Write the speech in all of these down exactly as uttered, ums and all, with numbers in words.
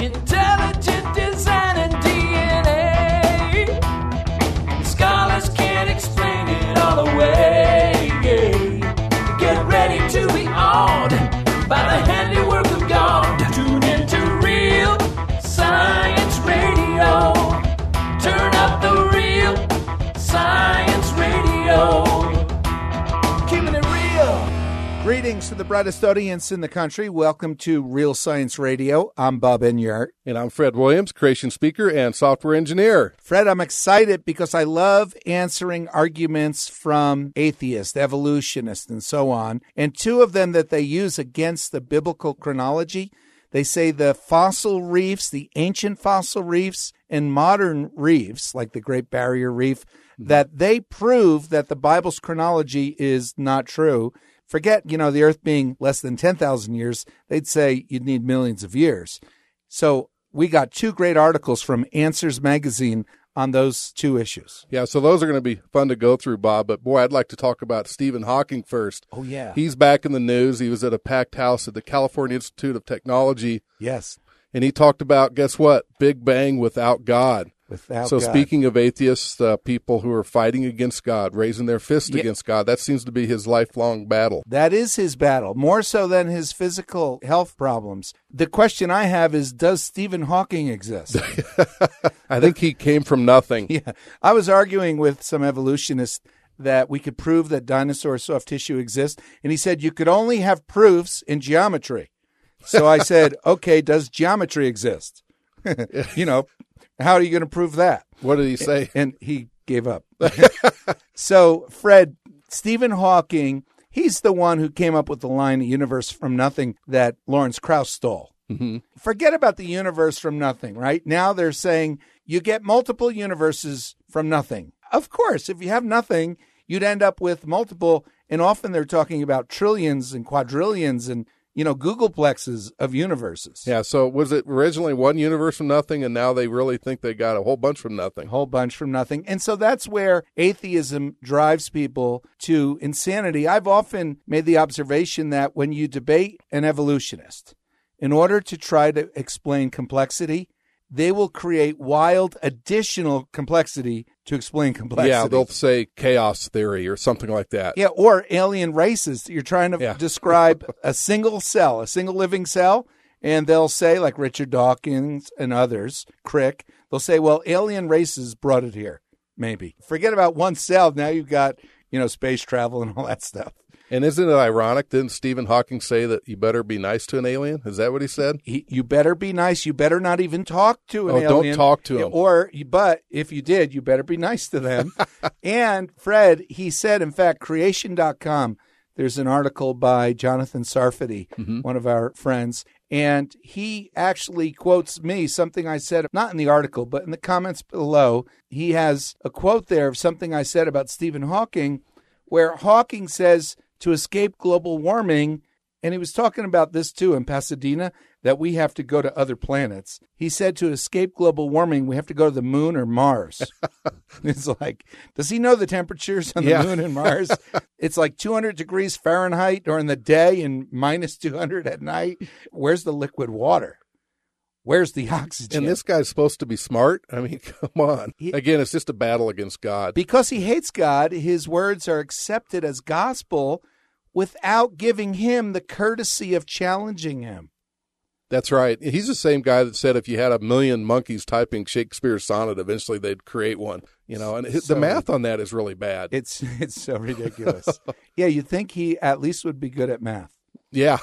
Intelligent design and D N A. Scholars can't explain it all away. Get ready to be awed by the handiwork of God. Tune into Real Science Radio. Turn up the Real Science Radio. Keeping it real. Greetings to the brightest audience in the country. Welcome to Real Science Radio. I'm Bob Enyart. And I'm Fred Williams, creation speaker and software engineer. Fred, I'm excited because I love answering arguments from atheists, evolutionists, and so on. And two of them that they use against the biblical chronology, they say the fossil reefs, the ancient fossil reefs, and modern reefs, like the Great Barrier Reef, that they prove that the Bible's chronology is not true. Forget, you know, the Earth being less than ten thousand years, they'd say you'd need millions of years. So we got two great articles from Answers Magazine on those two issues. Yeah, so those are going to be fun to go through, Bob. But, boy, I'd like to talk about Stephen Hawking first. Oh, yeah. He's back in the news. He was at a packed house at the California Institute of Technology. Yes. And he talked about, guess what, Big Bang without God. Without so God. Speaking of atheists, uh, people who are fighting against God, raising their fist Yeah. against God, that seems to be his lifelong battle. That is his battle, more so than his physical health problems. The question I have is, does Stephen Hawking exist? I think he came from nothing. Yeah. I was arguing with some evolutionists that we could prove that dinosaur soft tissue exists, and he said you could only have proofs in geometry. So I said, okay, does geometry exist? You know, how are you going to prove that? What did he say? And he gave up. So, Fred, Stephen Hawking, he's the one who came up with the line, "A universe from nothing," that Lawrence Krauss stole. Mm-hmm. Forget about the universe from nothing, right? Now they're saying you get multiple universes from nothing. Of course, if you have nothing, you'd end up with multiple, and often they're talking about trillions and quadrillions and, you know, Googleplexes of universes. Yeah, so was it originally one universe from nothing, and now they really think they got a whole bunch from nothing? A whole bunch from nothing. And so that's where atheism drives people to insanity. I've often made the observation that when you debate an evolutionist, in order to try to explain complexity, they will create wild additional complexity to explain complexity. Yeah, they'll say chaos theory or something like that. Yeah, or alien races. You're trying to Yeah. describe a single cell, a single living cell, and they'll say, like Richard Dawkins and others, Crick, they'll say, well, alien races brought it here, maybe. Forget about one cell. Now you've got, you know, space travel and all that stuff. And isn't it ironic? Didn't Stephen Hawking say that you better be nice to an alien? Is that what he said? He, you better be nice. You better not even talk to an Oh, alien. don't talk to him. Or, but if you did, you better be nice to them. And Fred, he said, in fact, creation dot com, there's an article by Jonathan Sarfati, Mm-hmm. one of our friends, and he actually quotes me, something I said, not in the article, but in the comments below. He has a quote there of something I said about Stephen Hawking, where Hawking says, to escape global warming, and he was talking about this too in Pasadena, that we have to go to other planets. He said to escape global warming, we have to go to the moon or Mars. It's like, does he know the temperatures on the Yeah. moon and Mars? It's like two hundred degrees Fahrenheit during the day and minus two hundred at night. Where's the liquid water? Where's the oxygen? And this guy's supposed to be smart? I mean, come on. He- Again, it's just a battle against God. Because he hates God, his words are accepted as gospel without giving him the courtesy of challenging him. That's right. He's the same guy that said if you had a million monkeys typing Shakespeare's sonnet, eventually they'd create one. You know, and So- the math on that is really bad. It's it's so ridiculous. Yeah, you'd think he at least would be good at math. Yeah.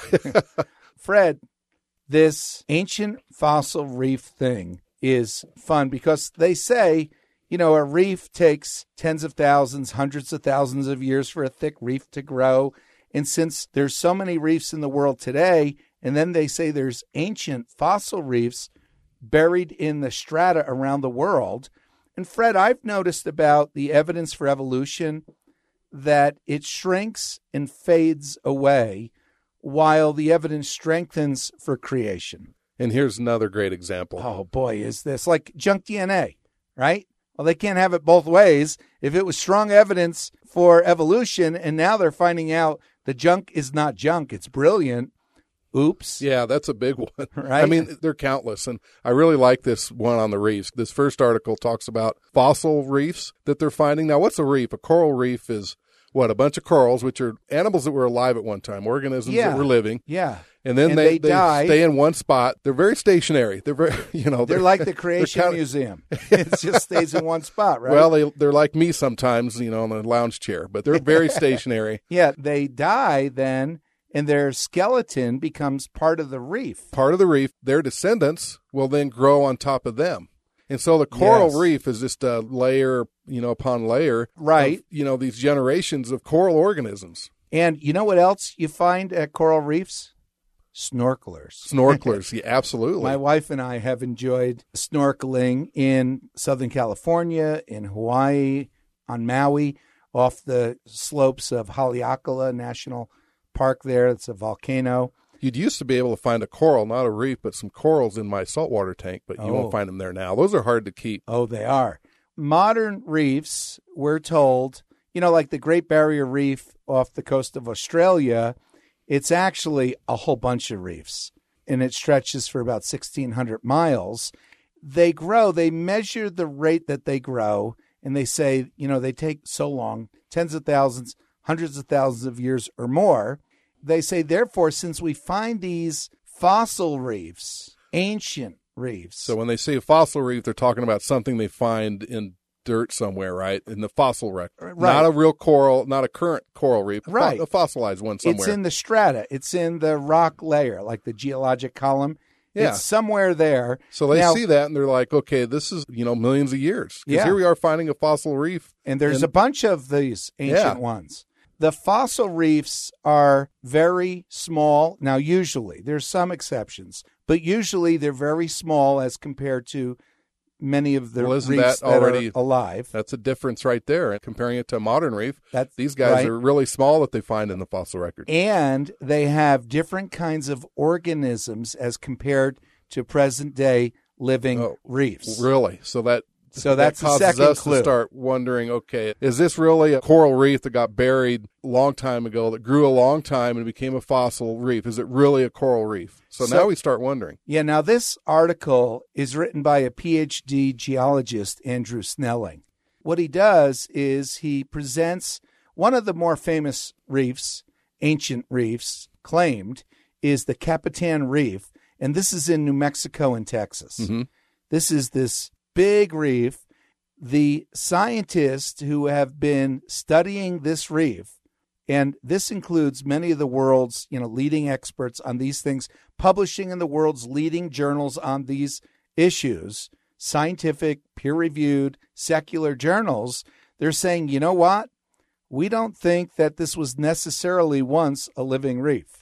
Fred, this ancient fossil reef thing is fun because they say, you know, a reef takes tens of thousands, hundreds of thousands of years for a thick reef to grow. And since there's so many reefs in the world today, and then they say there's ancient fossil reefs buried in the strata around the world. And Fred, I've noticed about the evidence for evolution that it shrinks and fades away while the evidence strengthens for creation. And here's another great example. Oh, boy, is this like junk D N A, right? Well, they can't have it both ways. If it was strong evidence for evolution and now they're finding out the junk is not junk, it's brilliant, Oops. Yeah, that's a big one. Right? I mean, they're countless. And I really like this one on the reefs. This first article talks about fossil reefs that they're finding. Now, what's a reef? A coral reef is what? A bunch of corals, which are animals that were alive at one time, organisms Yeah. that were living. Yeah. And then And they, they they die. stay in one spot. They're very stationary. They're very, you know, They're like the Creation kind of- Museum. It just stays in one spot, right? Well, they, they're like me sometimes, you know, in a lounge chair, but they're very stationary. yeah, they die then, and their skeleton becomes part of the reef. Part of the reef, their descendants will then grow on top of them. And so the coral Yes. reef is just a layer, you know, upon layer. Right. Of, you know, these generations of coral organisms. And you know what else you find at coral reefs? Snorkelers. Snorkelers, yeah, absolutely. My wife and I have enjoyed snorkeling in Southern California, in Hawaii, on Maui, off the slopes of Haleakala National Park there. It's a volcano. You'd used to be able to find a coral, not a reef, but some corals in my saltwater tank, but you Oh. won't find them there now. Those are hard to keep. Oh, they are. Modern reefs, we're told, you know, like the Great Barrier Reef off the coast of Australia, it's actually a whole bunch of reefs, and it stretches for about sixteen hundred miles. They grow, they measure the rate that they grow, and they say, you know, they take so long, tens of thousands, hundreds of thousands of years or more. They say, therefore, since we find these fossil reefs, ancient reefs. So when they say a fossil reef, they're talking about something they find in dirt somewhere, right? In the fossil record. Right. Not a real coral, not a current coral reef. a fo- Right. A fossilized one somewhere. It's in the strata. It's in the rock layer, like the geologic column. Yeah. It's somewhere there. So they Now- see that and they're like, okay, this is, you know, millions of years. Because Yeah. here we are finding a fossil reef. And there's And- a bunch of these ancient Yeah. ones. The fossil reefs are very small. Now, usually, there's some exceptions, but usually they're very small as compared to many of the Well, isn't reefs that that, already- are alive. That's a difference right there. And comparing it to a modern reef, That's these guys right. are really small that they find in the fossil record. And they have different kinds of organisms as compared to present day living Oh, reefs. Really? So that So that's that the causes second us clue. to start wondering, okay, is this really a coral reef that got buried a long time ago, that grew a long time and became a fossil reef? Is it really a coral reef? So, So- now we start wondering. Yeah, now this article is written by a P H D geologist, Andrew Snelling. What he does is he presents one of the more famous reefs, ancient reefs, claimed, is the Capitan Reef, and this is in New Mexico and Texas. Mhm. This is this big reef. The scientists who have been studying this reef, and this includes many of the world's, you know, leading experts on these things, publishing in the world's leading journals on these issues, scientific, peer-reviewed, secular journals, they're saying, you know what? We don't think that this was necessarily once a living reef.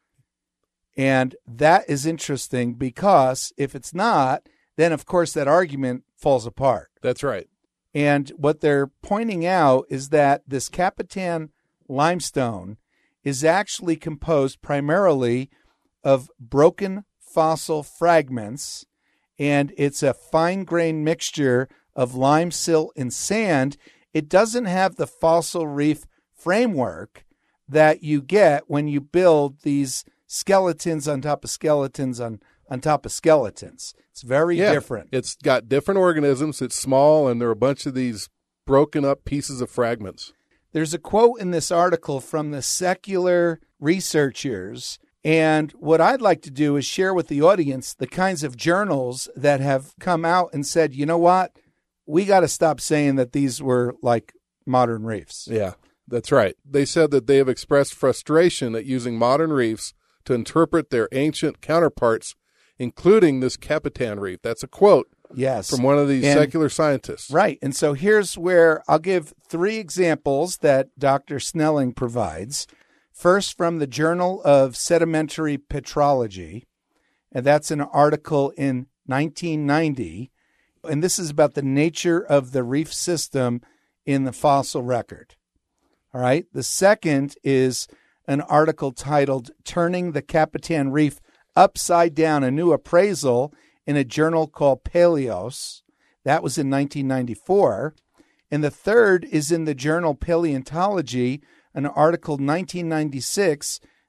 And that is interesting because if it's not, then of course that argument falls apart. That's right. And what they're pointing out is that this Capitan limestone is actually composed primarily of broken fossil fragments, and it's a fine-grained mixture of lime, silt, and sand. It doesn't have the fossil reef framework that you get when you build these skeletons on top of skeletons on, on top of skeletons. It's very Yeah. different. It's got different organisms. It's small, and there are a bunch of these broken up pieces of fragments. There's a quote in this article from the secular researchers. And what I'd like to do is share with the audience the kinds of journals that have come out and said, you know what? We got to stop saying that these were like modern reefs. Yeah, that's right. They said that they have expressed frustration at using modern reefs to interpret their ancient counterparts, including this Capitan reef. That's a quote Yes. from one of these And- secular scientists. Right. And so here's where I'll give three examples that Doctor Snelling provides. First, from the Journal of Sedimentary Petrology, and that's an article in nineteen ninety. And this is about the nature of the reef system in the fossil record. All right. The second is an article titled Turning the Capitan Reef Upside Down, a new appraisal in a journal called Paleos. That was in nineteen ninety-four. And the third is in the journal Paleontology, an article nineteen ninety-six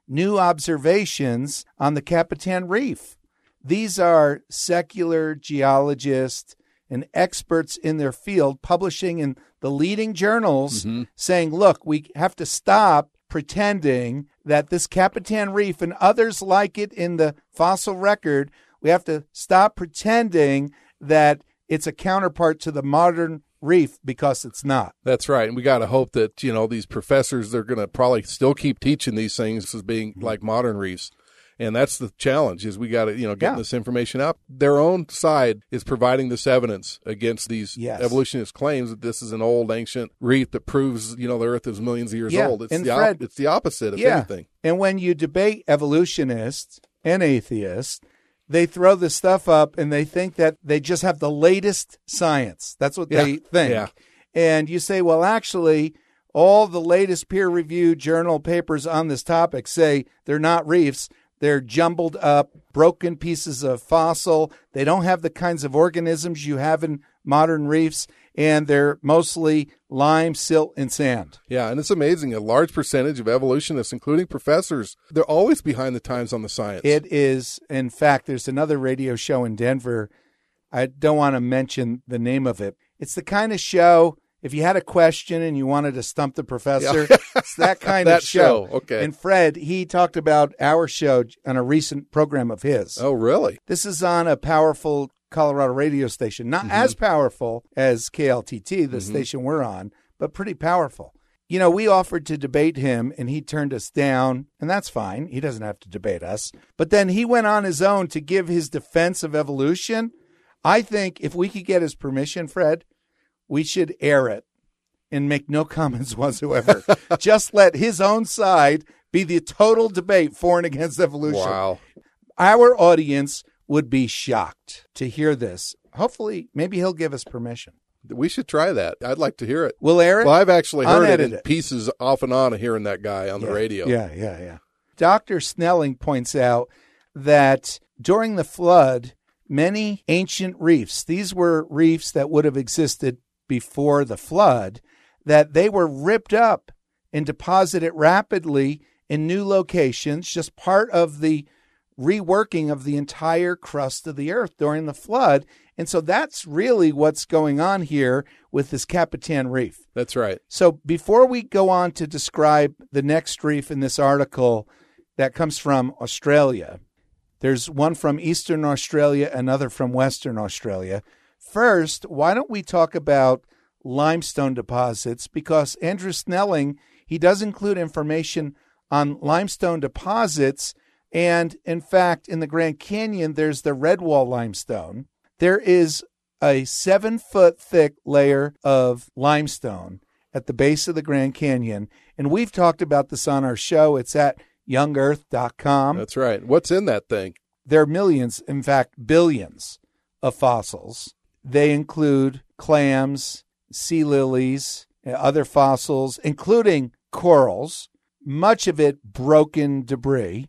new observations on the Capitan Reef. These are secular geologists and experts in their field publishing in the leading journals mm-hmm. saying, look, we have to stop pretending that this Capitan Reef and others like it in the fossil record, we have to stop pretending that it's a counterpart to the modern reef, because it's not. That's right. And we got to hope that, you know, these professors, they're going to probably still keep teaching these things as being like modern reefs. And that's the challenge, is we got to, you know, get yeah. this information out. Their own side is providing this evidence against these yes. evolutionist claims that this is an old ancient reef that proves, you know, the Earth is millions of years yeah. old. It's and the Fred, op- it's the opposite, if yeah. anything. And when you debate evolutionists and atheists, they throw this stuff up and they think that they just have the latest science. That's what yeah. they think. Yeah. And you say, well, actually, all the latest peer-reviewed journal papers on this topic say they're not reefs. They're jumbled up, broken pieces of fossil. They don't have the kinds of organisms you have in modern reefs, and they're mostly lime, silt, and sand. Yeah, and it's amazing. A large percentage of evolutionists, including professors, they're always behind the times on the science. It is. In fact, there's another radio show in Denver. I don't want to mention the name of it. It's the kind of show, if you had a question and you wanted to stump the professor, yeah. it's that kind that of show. show. Okay. And Fred, he talked about our show on a recent program of his. Oh, really? This is on a powerful Colorado radio station. Not mm-hmm. as powerful as K L T T, the mm-hmm. station we're on, but pretty powerful. You know, we offered to debate him, and he turned us down, and that's fine. He doesn't have to debate us. But then he went on his own to give his defense of evolution. I think if we could get his permission, Fred, we should air it and make no comments whatsoever. Just let his own side be the total debate for and against evolution. Wow. Our audience would be shocked to hear this. Hopefully, maybe he'll give us permission. We should try that. I'd like to hear it. We'll air it? Well, I've actually heard Unedited. it in pieces off and on of hearing that guy on yeah, the radio. Yeah, yeah, yeah. Doctor Snelling points out that during the flood, many ancient reefs, these were reefs that would have existed before the flood, that they were ripped up and deposited rapidly in new locations, just part of the reworking of the entire crust of the earth during the flood. And so that's really what's going on here with this Capitan Reef. That's right. So before we go on to describe the next reef in this article that comes from Australia, there's one from Eastern Australia, another from Western Australia. First, why don't we talk about limestone deposits? Because Andrew Snelling, he does include information on limestone deposits. And in fact, in the Grand Canyon, there's the Redwall limestone. There is a seven foot thick layer of limestone at the base of the Grand Canyon. And we've talked about this on our show. It's at young earth dot com. That's right. What's in that thing? There are millions, in fact, billions of fossils. They include clams, sea lilies, other fossils, including corals, much of it broken debris,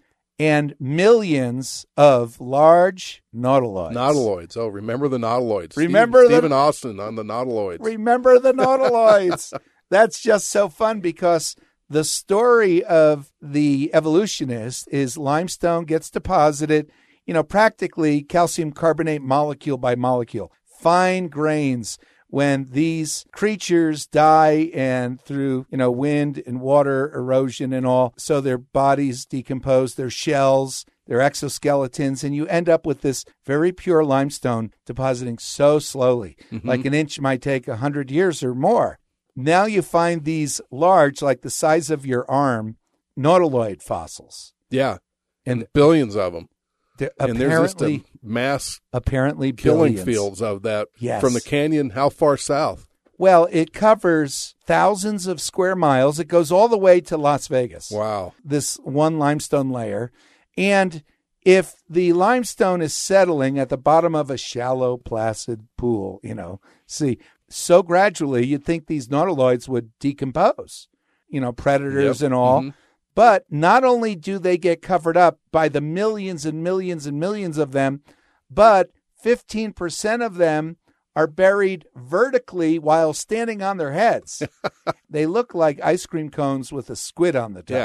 and millions of large nautiloids. Nautiloids. Oh, remember the nautiloids. Remember Steve, the, Stephen Austin on the nautiloids. Remember the nautiloids. That's just so fun because the story of the evolutionist is limestone gets deposited, you know, practically calcium carbonate molecule by molecule, fine grains. When these creatures die and through, you know, wind and water erosion and all, so their bodies decompose, their shells, their exoskeletons, and you end up with this very pure limestone depositing so slowly, mm-hmm. like an inch might take one hundred years or more. Now you find these large, like the size of your arm, nautiloid fossils. Yeah, and, and billions of them. And there's just a mass apparently killing billions. fields of that yes. from the canyon. How far south? Well, it covers thousands of square miles. It goes all the way to Las Vegas. Wow. This one limestone layer. And if the limestone is settling at the bottom of a shallow, placid pool, you know, see, so gradually you'd think these nautiloids would decompose, you know, predators yep. and all. Mm-hmm. But not only do they get covered up by the millions and millions and millions of them, but fifteen percent of them are buried vertically while standing on their heads. They look like ice cream cones with a squid on the top. Yeah.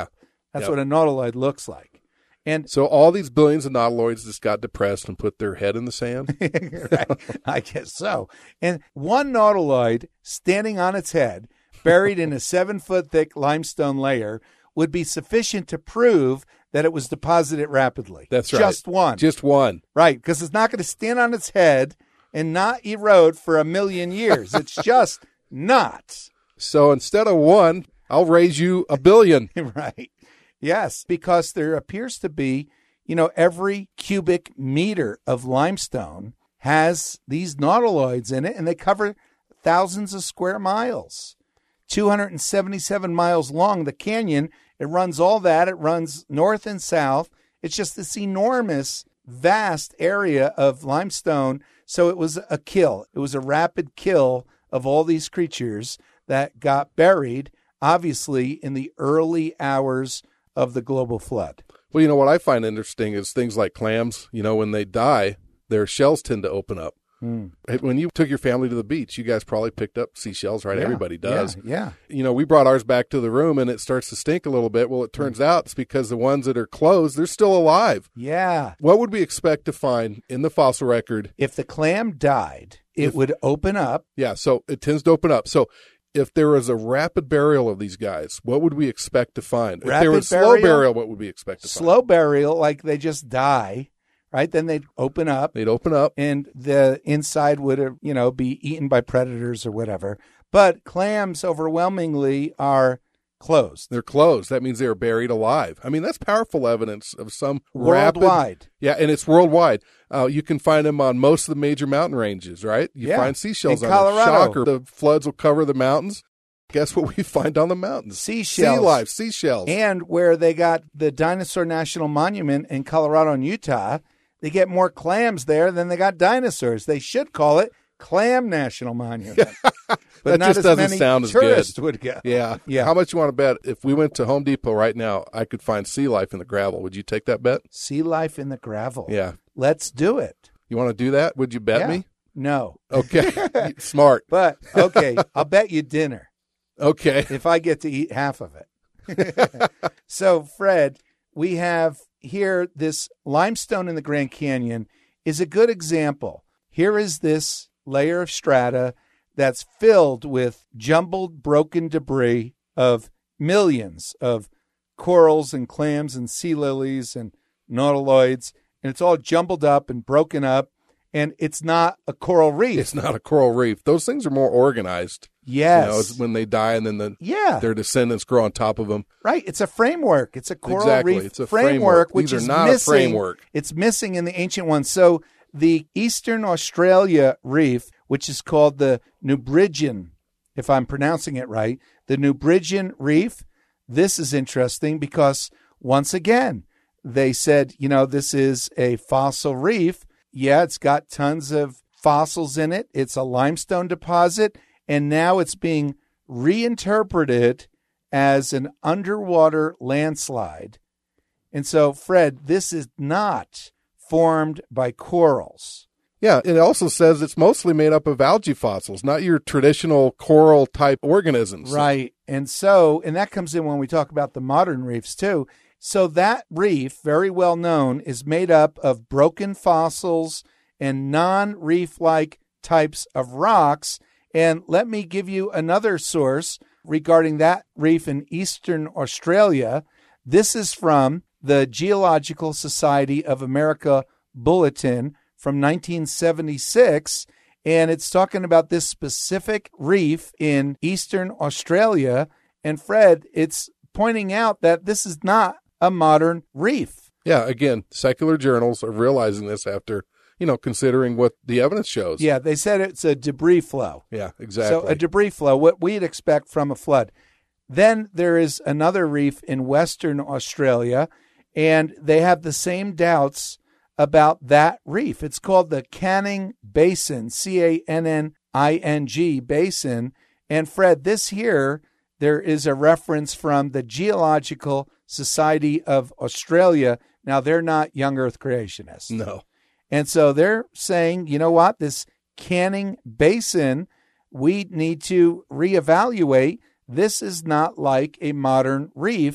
That's Yep. what a nautiloid looks like. And So all these billions of nautiloids just got depressed and put their head in the sand? right, I guess so. And one nautiloid standing on its head, buried in a seven-foot thick limestone layer, would be sufficient to prove that it was deposited rapidly. That's right. Just one. Just one. Right, because it's not going to stand on its head and not erode for a million years. It's just not. So instead of one, I'll raise you a billion. Right. Yes, because there appears to be, you know, every cubic meter of limestone has these nautiloids in it, and they cover thousands of square miles. two hundred seventy-seven miles long, the canyon. It runs all that. It runs north and south. It's just this enormous, vast area of limestone. So it was a kill. It was a rapid kill of all these creatures that got buried, obviously, in the early hours of the global flood. Well, you know, what I find interesting is things like clams. You know, when they die, their shells tend to open up. Mm. When you took your family to the beach, you guys probably picked up seashells, right? Yeah, Everybody does. Yeah, yeah. You know, we brought ours back to the room and it starts to stink a little bit. Well, it turns out it's because the ones that are closed, they're still alive. Yeah. What would we expect to find in the fossil record? If the clam died, it If- would open up. Yeah, so it tends to open up. So if there was a rapid burial of these guys, what would we expect to find? if Rapid there was slow burial? burial, what would we expect to Slow burial, like they just die, right? Then they'd open up. find? They'd open up. And the inside would, uh, you know, be eaten by predators or whatever. But clams overwhelmingly are closed. They're closed. That means they were buried alive. I mean, that's powerful evidence of some rapid. Worldwide. Yeah, and it's worldwide. Uh, you can find them on most of the major mountain ranges, right? You Yeah. find seashells In on there. Colorado. Shocker. The floods will cover the mountains. Guess what we find on the mountains? Seashells. Sea life, seashells. And where they got the Dinosaur National Monument in Colorado and Utah, they get more clams there than they got dinosaurs. They should call it Clam National Monument. But That not just as doesn't many sound as good. tourists would go. Yeah. Yeah. How much you want to bet if we went to Home Depot right now, I could find sea life in the gravel? Would you take that bet? Sea life in the gravel. Yeah. Let's do it. You want to do that? Would you bet Yeah. me? No. Okay. Smart. But, okay, I'll bet you dinner Okay. if I get to eat half of it. So, Fred, we have here this limestone in the Grand Canyon is a good example. Here is this layer of strata that's filled with jumbled, broken debris of millions of corals and clams and sea lilies and nautiloids, and it's all jumbled up and broken up, and it's not a coral reef. It's not a coral reef. Those things are more organized. Yes. You know, it's when they die and then the, Yeah. their descendants grow on top of them. Right. It's a framework. It's a coral Exactly. reef It's a framework, framework. which These are is not a missing. framework. It's missing in the ancient ones. So the Eastern Australia reef, which is called the Nubridgian, if I'm pronouncing it right, the Nubridgian reef, this is interesting because once again, they said, you know, this is a fossil reef. Yeah, it's got tons of fossils in it. It's a limestone deposit. And now it's being reinterpreted as an underwater landslide. And so, Fred, this is not formed by corals. Yeah, it also says it's mostly made up of algae fossils, not your traditional coral type organisms. Right. And so, and that comes in when we talk about the modern reefs too. So that reef, very well known, is made up of broken fossils and non-reef-like types of rocks. And let me give you another source regarding that reef in Eastern Australia. This is from the Geological Society of America Bulletin from nineteen seventy-six, and it's talking about this specific reef in Eastern Australia. And Fred, it's pointing out that this is not a modern reef. Yeah, again, secular journals are realizing this after, you know, considering what the evidence shows. Yeah, they said it's a debris flow. Yeah, exactly. So a debris flow, what we'd expect from a flood. Then there is another reef in Western Australia, and they have the same doubts about that reef. It's called the Canning Basin, C A N N I N G Basin. And Fred, this here, there is a reference from the Geological Society of Australia. Now, they're not young Earth creationists. No. And so they're saying, you know what, this Canning Basin, we need to reevaluate. This is not like a modern reef.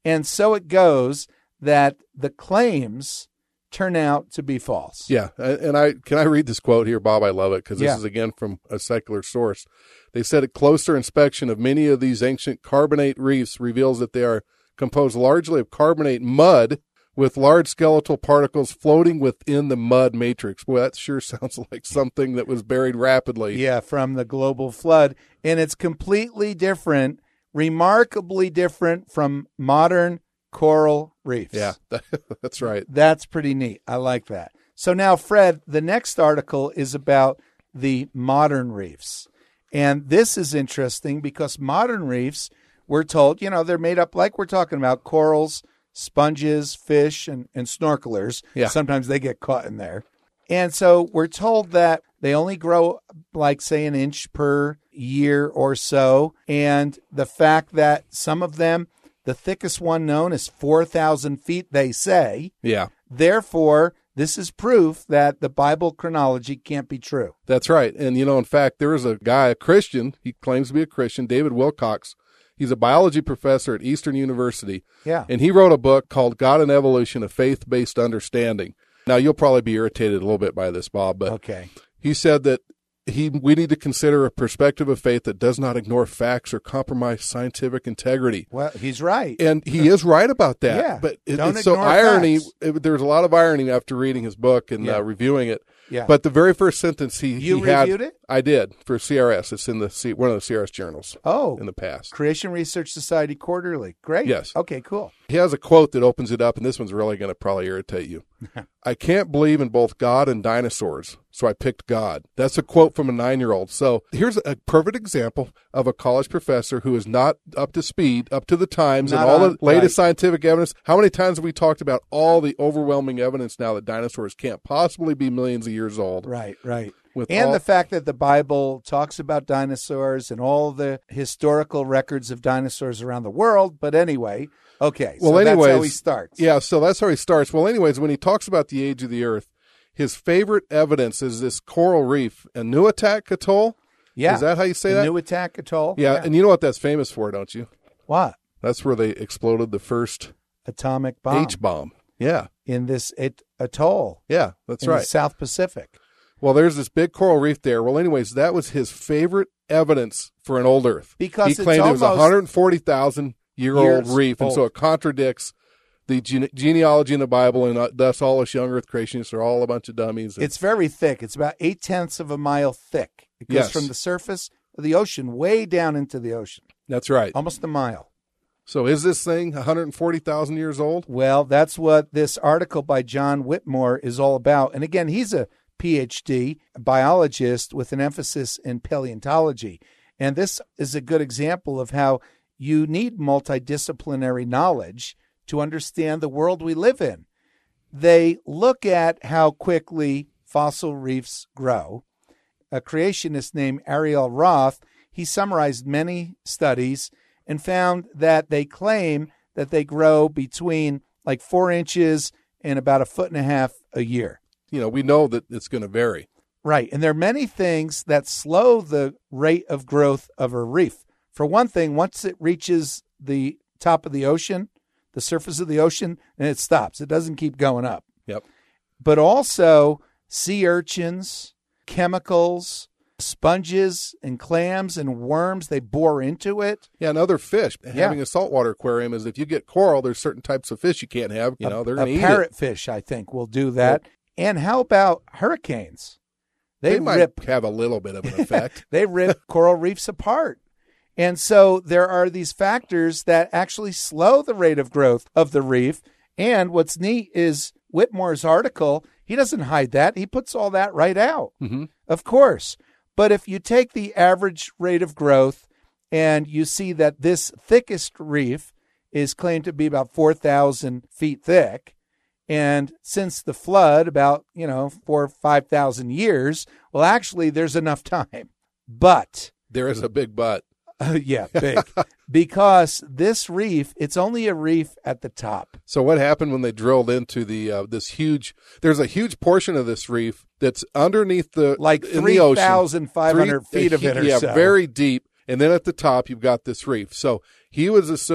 And so it goes that the claims turn out to be false. Yeah, and I can I read this quote here, Bob? I love it because this Yeah. is again from a secular source. They said a closer inspection of many of these ancient carbonate reefs reveals that they are composed largely of carbonate mud with large skeletal particles floating within the mud matrix. Boy, that sure sounds like something that was buried rapidly. Yeah, from the global flood. And it's completely different, remarkably different from modern coral reefs. Yeah, that's right. That's pretty neat. I like that. So now, Fred, the next article is about the modern reefs. And this is interesting because modern reefs, we're told, you know, they're made up like we're talking about corals, sponges, fish, and, and snorkelers. Yeah. Sometimes they get caught in there. And so we're told that they only grow like, say, an inch per year or so. And the fact that some of them, the thickest one known is four thousand feet, they say. Yeah, Therefore, this is proof that the Bible chronology can't be true. that's right. And, you know, in fact, there is a guy, a Christian, he claims to be a Christian, David Wilcox. He's a biology professor at Eastern University. Yeah. And he wrote a book called God and Evolution, A Faith-Based Understanding. Now, you'll probably be irritated a little bit by this, Bob, but Okay. he said that he we need to consider a perspective of faith that does not ignore facts or compromise scientific integrity. Well, he's right. And he is right about that. Yeah. But it, Don't it's so ignore irony. facts. It, there's a lot of irony after reading his book and Yeah. uh, reviewing it. Yeah. But the very first sentence he, You he had, reviewed it? I did for C R S. It's in the C, one of the C R S journals Oh, in the past. Creation Research Society Quarterly. Great. Yes. Okay, cool. He has a quote that opens it up, and this one's really going to probably irritate you. I can't believe in both God and dinosaurs, so I picked God. That's a quote from a nine-year-old. So here's a perfect example of a college professor who is not up to speed, up to the times, Not and all on- the latest right. scientific evidence. How many times have we talked about all the overwhelming evidence now that dinosaurs can't possibly be millions of years old? Right, right. With And all- the fact that the Bible talks about dinosaurs and all the historical records of dinosaurs around the world. But anyway, okay. So Well, that's how he anyways, starts. Yeah, so that's how he starts. Well, anyways, when he talks about the age of the Earth, his favorite evidence is this coral reef, Enuatak Atoll. Yeah. Is that how you say the that? Enuatak Atoll. Yeah, and you know what that's famous for, don't you? What? That's where they exploded the first Atomic bomb H bomb. Yeah, in this it, atoll yeah, that's in the right. South Pacific. Well, there's this big coral reef there. Well, anyways, that was his favorite evidence for an old Earth. Because he it's claimed it was a almost- one hundred forty thousand year old Years reef, and so old. it contradicts the gene- genealogy in the Bible, and uh, thus all us young Earth creationists are all a bunch of dummies. It's very thick. It's about eight tenths of a mile thick. It goes Yes. from the surface of the ocean way down into the ocean, That's right. almost a mile. So is this thing one hundred forty thousand years old? Well, that's what this article by John Whitmore is all about. And again, he's a P H D biologist with an emphasis in paleontology. And this is a good example of how you need multidisciplinary knowledge to understand the world we live in. They look at how quickly fossil reefs grow. A creationist named Ariel Roth, he summarized many studies and found that they claim that they grow between like four inches and about a foot and a half a year. You know, we know that it's going to vary. Right. And there are many things that slow the rate of growth of a reef. For one thing, once it reaches the top of the ocean, the surface of the ocean, and it stops. It doesn't keep going up. Yep. But also sea urchins, chemicals, sponges and clams and worms, they bore into it. Yeah, and other fish. Yeah. Having a saltwater aquarium is if you get coral, there's certain types of fish you can't have. You know, they're a going to eat parrotfish, I think, will do that. And how about hurricanes? it. They, They might rip have a little bit of an effect. they rip coral reefs apart. And so there are these factors that actually slow the rate of growth of the reef. And what's neat is Whitmore's article, he doesn't hide that. He puts all that right out, Mhm. of course. But if you take the average rate of growth and you see that this thickest reef is claimed to be about four thousand feet thick, and since the flood, about, you know, four or five thousand years, well, actually, there's enough time. But There is a big but. Uh, yeah, big. Because this reef, it's only a reef at the top. So what happened when they drilled into the uh, this huge? There's a huge portion of this reef that's underneath the Like in three the ocean. thousand five hundred Three- feet of it or yeah, so. very deep. And then at the top, you've got this reef. So he was assuming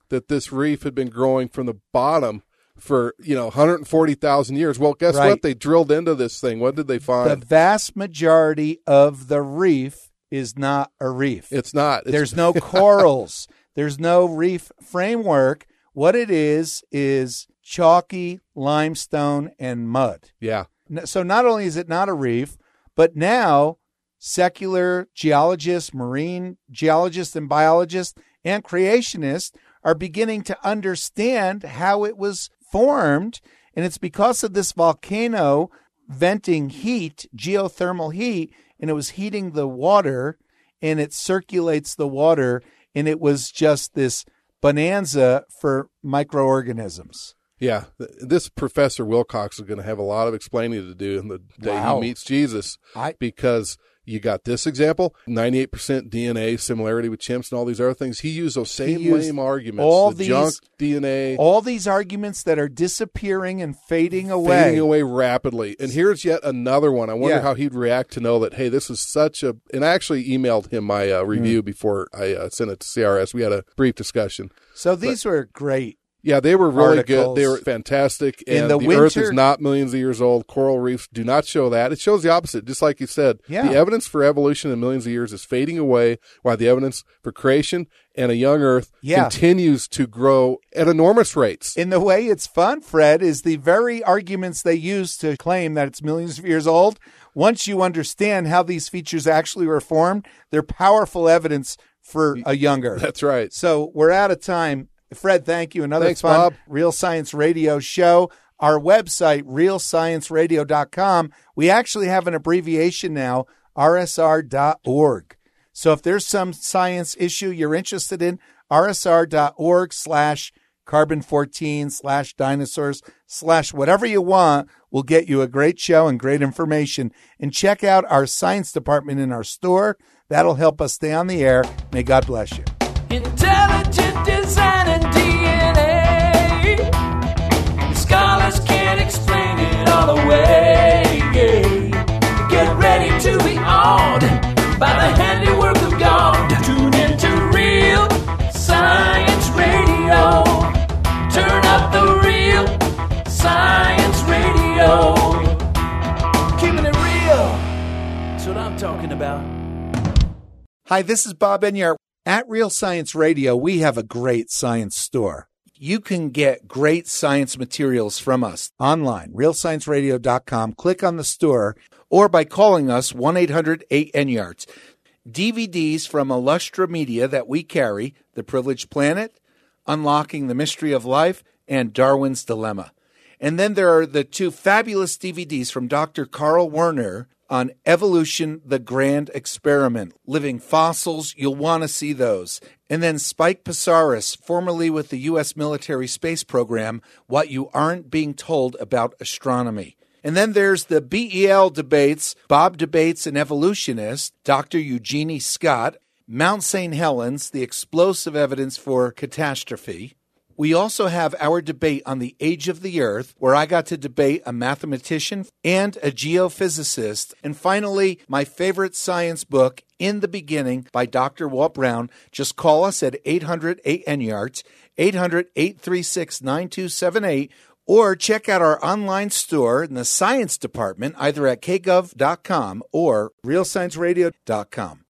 that this reef had been growing from the bottom for, you know, one hundred forty thousand years. Well, guess Right. what? They drilled into this thing. What did they The find? vast majority of the reef is not a reef. It's not. It's, There's no corals. There's no reef framework. What it is is chalky limestone and mud. yeah. N- So not only is it not a reef, but now secular geologists, marine geologists and biologists and creationists are beginning to understand how it was formed. And it's because of this volcano venting heat, geothermal heat, and it was heating the water, and it circulates the water, and it was just this bonanza for microorganisms. Yeah, th- this Professor Wilcox is going to have a lot of explaining to do in the day Wow. he meets Jesus, I- because you got this example, ninety-eight percent D N A similarity with chimps and all these other things. He used those same used lame arguments, all the these- junk D N A, All these arguments that are disappearing and fading away. fading away rapidly. And here's yet another one. I wonder Yeah. how he'd react to know that, hey, this is such a, and I actually emailed him my uh, review Mm. before I uh, sent it to C R S. We had a brief discussion. So these were great. Yeah, they were really Articles. good. They were fantastic. In And the the, Earth winter- is not millions of years old. Coral reefs do not show that. It shows the opposite, just like you said. Yeah. The evidence for evolution in millions of years is fading away, while the evidence for creation and a young Earth Yeah. continues to grow at enormous rates. In the way it's fun, Fred, is the very arguments they use to claim that it's millions of years old. Once you understand how these features actually were formed, they're powerful evidence for a younger. That's right. So we're out of time. Fred, thank you. Another Thanks, fun Bob. Real Science Radio show. Our website, real science radio dot com. We actually have an abbreviation now, R S R dot org. So if there's some science issue you're interested in, R S R dot org slash carbon fourteen slash dinosaurs slash whatever you want will get you a great show and great information. And check out our science department in our store. That'll help us stay on the air. May God bless you. Intelligent design and D N A. Scholars can't explain it all away. Get ready to be awed by the handiwork of God. Tune into Real Science Radio. Turn up the Real Science Radio. Keeping it real. That's what I'm talking about. Hi, this is Bob Enyart. At Real Science Radio, we have a great science store. You can get great science materials from us online, real science radio dot com. Click on the store, or by calling us one eight hundred eight N Y A R T. D V Ds from Illustra Media that we carry, The Privileged Planet, Unlocking the Mystery of Life, and Darwin's Dilemma. And then there are the two fabulous D V Ds from Doctor Carl Werner on Evolution, the Grand Experiment, Living Fossils. You'll want to see those. And then Spike Psaris, formerly with the U S military space program, What You Aren't Being Told About Astronomy. And then there's the B E L debates, Bob Debates an Evolutionist, Doctor Eugenie Scott, Mount Saint Helens, The Explosive Evidence for Catastrophe. We also have our debate on the age of the Earth, where I got to debate a mathematician and a geophysicist. And finally, my favorite science book, In the Beginning, by Doctor Walt Brown. Just call us at eight hundred eight N Y A R T, eight hundred eight three six nine two seven eight, or check out our online store in the science department, either at k gov dot com or real science radio dot com.